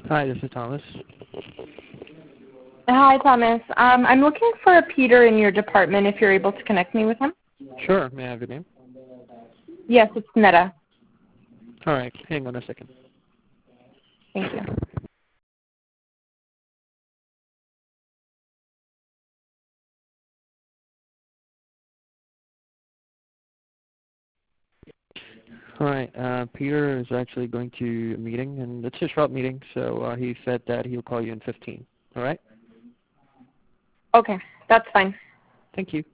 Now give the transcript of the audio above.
Hi, this is Thomas. Hi, Thomas. I'm looking for Peter in your department if you're able to connect me with him. Sure, may I have your name? Yes, it's Netta. All right, hang on a second. Thank you. All right, Peter is actually going to a meeting, and it's a short meeting, so he said that he'll call you in 15. All right? Okay, that's fine. Thank you.